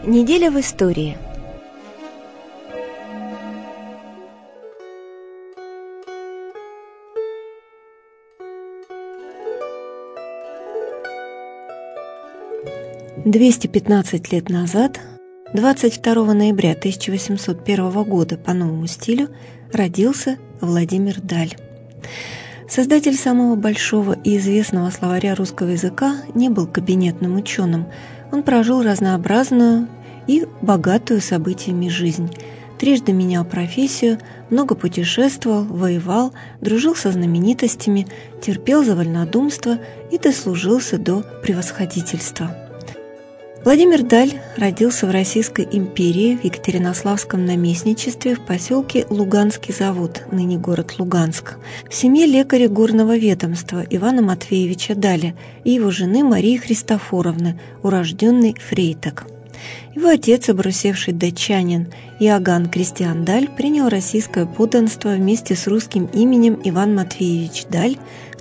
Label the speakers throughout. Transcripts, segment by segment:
Speaker 1: Неделя в истории. «215 лет назад, 22 ноября 1801 года по новому стилю, родился Владимир Даль. Создатель самого большого и известного словаря русского языка не был кабинетным ученым. Он прожил разнообразную и богатую событиями жизнь. Трижды менял профессию, много путешествовал, воевал, дружил со знаменитостями, терпел за вольнодумство и дослужился до превосходительства. Владимир Даль родился в Российской империи в Екатеринославском наместничестве в поселке Луганский завод, ныне город Луганск, в семье лекаря горного ведомства Ивана Матвеевича Даля и его жены Марии Христофоровны, урожденной Фрейток. Его отец, обрусевший датчанин Иоганн Кристиан Даль, принял российское подданство вместе с русским именем Иван Матвеевич Даль в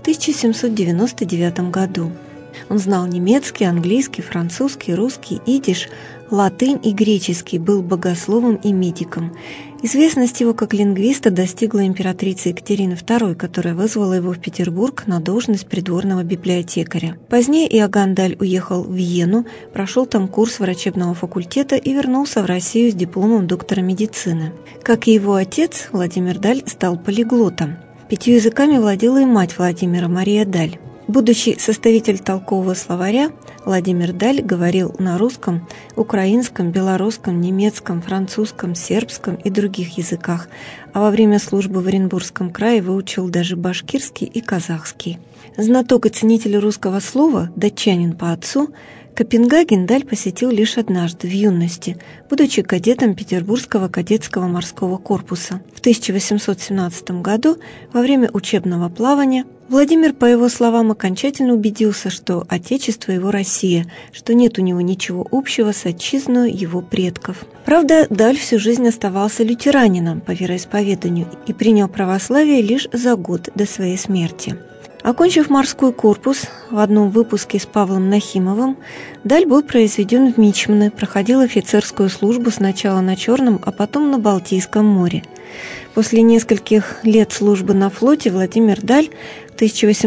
Speaker 1: 1799 году. Он знал немецкий, английский, французский, русский, идиш, латынь и греческий, был богословом и медиком. Известность его как лингвиста достигла императрицы Екатерины II, которая вызвала его в Петербург на должность придворного библиотекаря. Позднее Иоганн Даль уехал в Вену, прошел там курс врачебного факультета и вернулся в Россию с дипломом доктора медицины. Как и его отец, Владимир Даль стал полиглотом. 5 языками владела и мать Владимира, Мария Даль. Будучи составитель толкового словаря, Владимир Даль говорил на русском, украинском, белорусском, немецком, французском, сербском и других языках, а во время службы в Оренбургском крае выучил даже башкирский и казахский. Знаток и ценитель русского слова, датчанин по отцу, Копенгаген Даль посетил лишь однажды, в юности, будучи кадетом Петербургского кадетского морского корпуса. В 1817 году, во время учебного плавания, Владимир, по его словам, окончательно убедился, что отечество его Россия, что нет у него ничего общего с отчизной его предков. Правда, Даль всю жизнь оставался лютеранином по вероисповеданию и принял православие лишь за год до своей смерти. Окончив морской корпус в одном выпуске с Павлом Нахимовым, Даль был произведен в мичманы, проходил офицерскую службу сначала на Черном, а потом на Балтийском море. После нескольких лет службы на флоте Владимир Даль в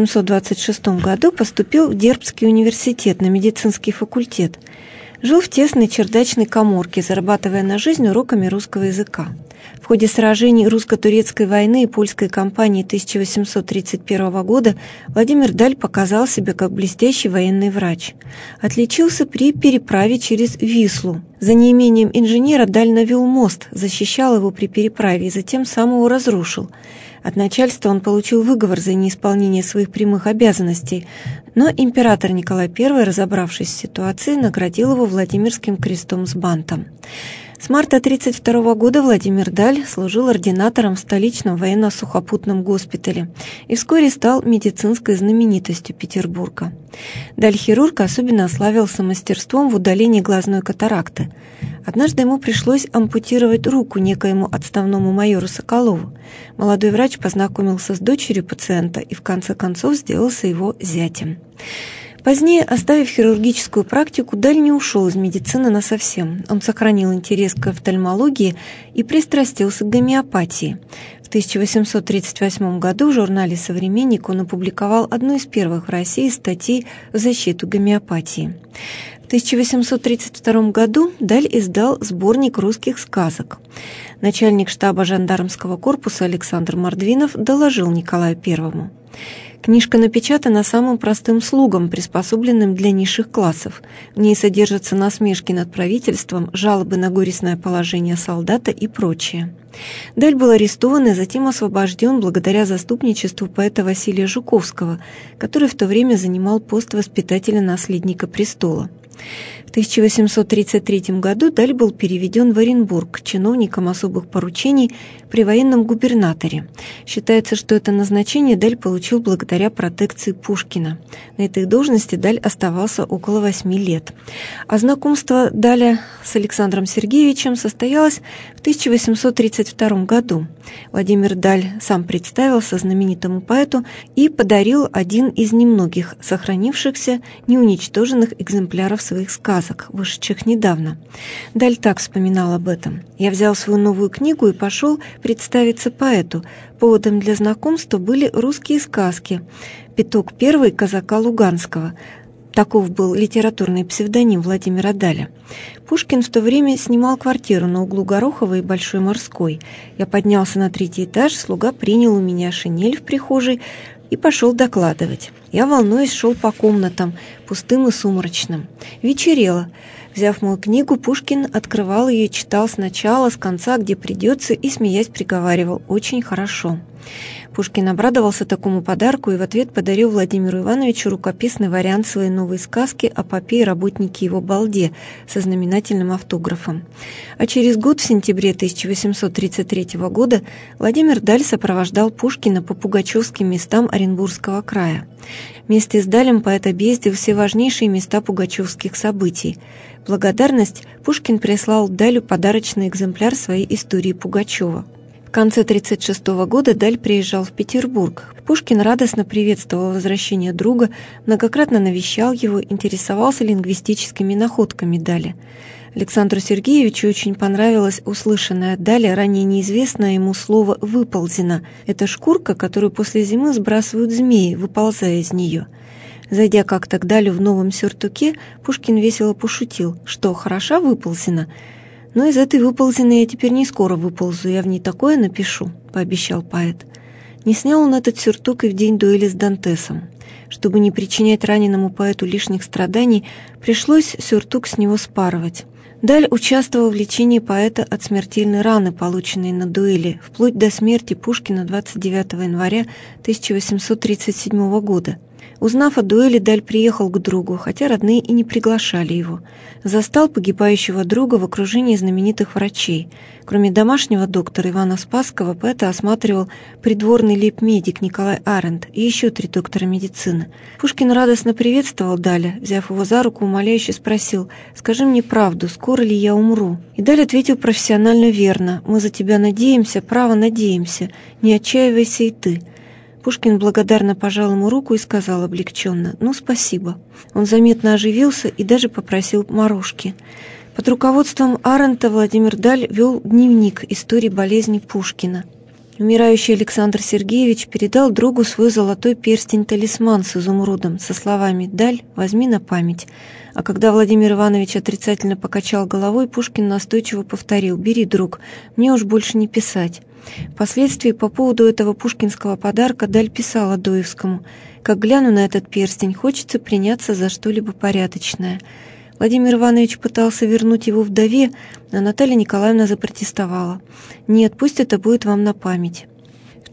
Speaker 1: 1826 году поступил в Дербцкий университет на медицинский факультет. Жил в тесной чердачной каморке, зарабатывая на жизнь уроками русского языка. В ходе сражений русско-турецкой войны и польской кампании 1831 года Владимир Даль показал себя как блестящий военный врач. Отличился при переправе через Вислу. За неимением инженера Даль навел мост, защищал его при переправе и затем сам его разрушил. От начальства он получил выговор за неисполнение своих прямых обязанностей, но император Николай I, разобравшись в ситуации, наградил его Владимирским крестом с бантом. С марта 1932 года Владимир Даль служил ординатором в столичном военно-сухопутном госпитале и вскоре стал медицинской знаменитостью Петербурга. Даль-хирург особенно ославился мастерством в удалении глазной катаракты. Однажды ему пришлось ампутировать руку некоему отставному майору Соколову. Молодой врач познакомился с дочерью пациента и в конце концов сделался его зятем. Позднее, оставив хирургическую практику, Даль не ушел из медицины насовсем. Он сохранил интерес к офтальмологии и пристрастился к гомеопатии. В 1838 году в журнале «Современник» он опубликовал одну из первых в России статей в защиту гомеопатии. В 1832 году Даль издал сборник русских сказок. Начальник штаба жандармского корпуса Александр Мордвинов доложил Николаю I. Книжка напечатана самым простым слогом, приспособленным для низших классов. В ней содержатся насмешки над правительством, жалобы на горестное положение солдата и прочее. Даль был арестован и затем освобожден благодаря заступничеству поэта Василия Жуковского, который в то время занимал пост воспитателя наследника престола. В 1833 году Даль был переведен в Оренбург чиновником особых поручений при военном губернаторе. Считается, что это назначение Даль получил благодаря протекции Пушкина. На этой должности Даль оставался около 8 лет. А знакомство Даля с Александром Сергеевичем состоялось в 1832 году. Владимир Даль сам представился знаменитому поэту и подарил один из немногих сохранившихся неуничтоженных экземпляров своих сказок, вышедших недавно. Даль так вспоминал об этом. «Я взял свою новую книгу и пошел представиться поэту. Поводом для знакомства были русские сказки. «Петух первый» казака Луганского». Таков был литературный псевдоним Владимира Даля. Пушкин в то время снимал квартиру на углу Гороховой и Большой Морской. Я поднялся на 3-й этаж, слуга принял у меня шинель в прихожей и пошел докладывать. Я, волнуясь, шел по комнатам, пустым и сумрачным. Вечерело. Взяв мою книгу, Пушкин открывал ее и читал сначала, с конца, где придется, и, смеясь, приговаривал: «Очень хорошо». Пушкин обрадовался такому подарку и в ответ подарил Владимиру Ивановичу рукописный вариант своей новой сказки о попе и работнике его балде со знаменательным автографом. А через год, в сентябре 1833 года, Владимир Даль сопровождал Пушкина по пугачевским местам Оренбургского края. Вместе с Далем поэт объездил все важнейшие места пугачевских событий. В благодарность Пушкин прислал Далю подарочный экземпляр своей истории Пугачева. В конце 1936 года Даль приезжал в Петербург. Пушкин радостно приветствовал возвращение друга, многократно навещал его, интересовался лингвистическими находками Даля. Александру Сергеевичу очень понравилось услышанное от Даля ранее неизвестное ему слово «выползено». Это шкурка, которую после зимы сбрасывают змеи, выползая из нее. Зайдя как-то к Далю в новом сюртуке, Пушкин весело пошутил: «Что, хороша выползена?» «Но из этой выползенной я теперь не скоро выползу, я в ней такое напишу», — пообещал поэт. Не снял он этот сюртук и в день дуэли с Дантесом. Чтобы не причинять раненому поэту лишних страданий, пришлось сюртук с него спарывать. Даль участвовал в лечении поэта от смертельной раны, полученной на дуэли, вплоть до смерти Пушкина 29 января 1837 года. Узнав о дуэли, Даль приехал к другу, хотя родные и не приглашали его. Застал погибающего друга в окружении знаменитых врачей. Кроме домашнего доктора Ивана Спасского, поэта осматривал придворный лейб-медик Николай Арендт и еще 3 доктора медицины. Пушкин радостно приветствовал Даля, взяв его за руку, умоляюще спросил: «Скажи мне правду, скоро ли я умру?» И Даль ответил профессионально верно: «Мы за тебя надеемся, право надеемся, не отчаивайся и ты». Пушкин благодарно пожал ему руку и сказал облегченно: «Ну, спасибо». Он заметно оживился и даже попросил морожки. Под руководством Арендта Владимир Даль вел дневник истории болезни Пушкина. Умирающий Александр Сергеевич передал другу свой золотой перстень-талисман с изумрудом со словами: «Даль, возьми на память». А когда Владимир Иванович отрицательно покачал головой, Пушкин настойчиво повторил: «Бери, друг, мне уж больше не писать». Впоследствии по поводу этого пушкинского подарка Даль писал Адоевскому: «Как гляну на этот перстень, хочется приняться за что-либо порядочное». Владимир Иванович пытался вернуть его вдове, но Наталья Николаевна запротестовала: «Нет, пусть это будет вам на память». В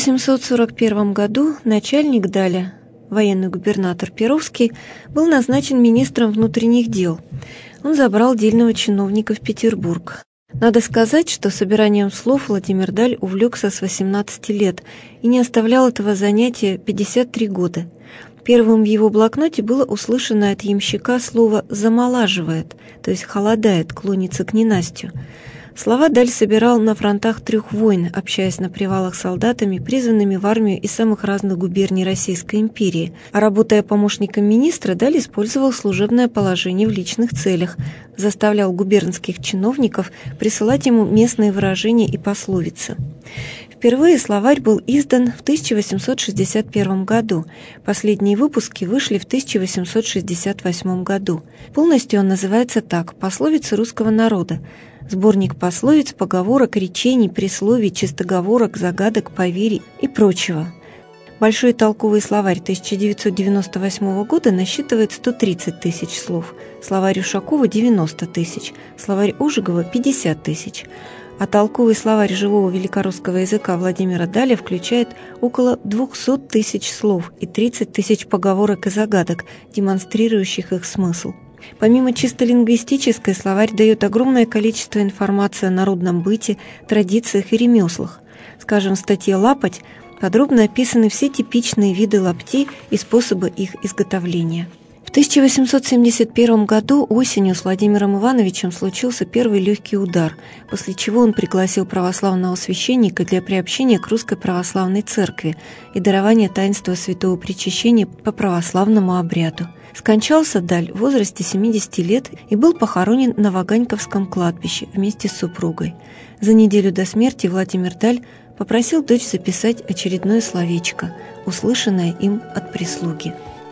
Speaker 1: 1841 году начальник Даля, военный губернатор Перовский, был назначен министром внутренних дел. Он забрал дельного чиновника в Петербург. Надо сказать, что собиранием слов Владимир Даль увлекся с 18 лет и не оставлял этого занятия 53 года. Первым в его блокноте было услышанное от ямщика слово «замолаживает», то есть холодает, клонится к ненастью. Слова Даль собирал на фронтах 3 войн, общаясь на привалах с солдатами, призванными в армию из самых разных губерний Российской империи. А работая помощником министра, Даль использовал служебное положение в личных целях, заставлял губернских чиновников присылать ему местные выражения и пословицы. Впервые словарь был издан в 1861 году. Последние выпуски вышли в 1868 году. Полностью он называется так: «Пословицы русского народа». Сборник пословиц, поговорок, речений, присловий, чистоговорок, загадок, поверий и прочего. Большой толковый словарь 1998 года насчитывает 130 тысяч слов, словарь Ушакова – 90 тысяч, словарь Ужегова – 50 тысяч. А толковый словарь живого великорусского языка Владимира Даля включает около 200 тысяч слов и 30 тысяч поговорок и загадок, демонстрирующих их смысл. Помимо чисто лингвистической, словарь дает огромное количество информации о народном быте, традициях и ремеслах. Скажем, в статье «Лапоть» подробно описаны все типичные виды лаптей и способы их изготовления. В 1871 году осенью с Владимиром Ивановичем случился первый легкий удар, после чего он пригласил православного священника для приобщения к Русской Православной Церкви и дарования таинства святого причащения по православному обряду. Скончался Даль в возрасте 70 лет и был похоронен на Ваганьковском кладбище вместе с супругой. За неделю до смерти Владимир Даль попросил дочь записать очередное словечко, услышанное им от прислуги.